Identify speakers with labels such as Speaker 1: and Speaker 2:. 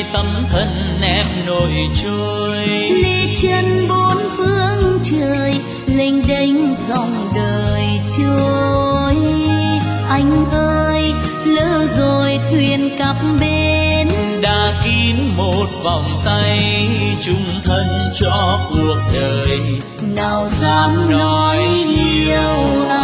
Speaker 1: tâm thân em nổi trôi.
Speaker 2: ly chân bốn phương trời lênh đênh dòng đời trôi. Anh ơi lỡ rồi thuyền cập bến,
Speaker 1: đã kín một vòng tay chung thân cho cuộc đời.
Speaker 2: nào dám nói yêu anh.